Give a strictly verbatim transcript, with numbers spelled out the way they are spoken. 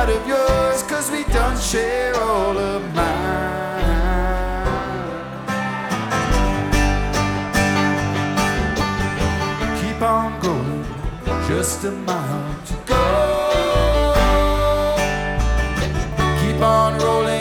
part of yours, 'cause we don't share all of mine. Keep on going, just a mile to go. Keep on rolling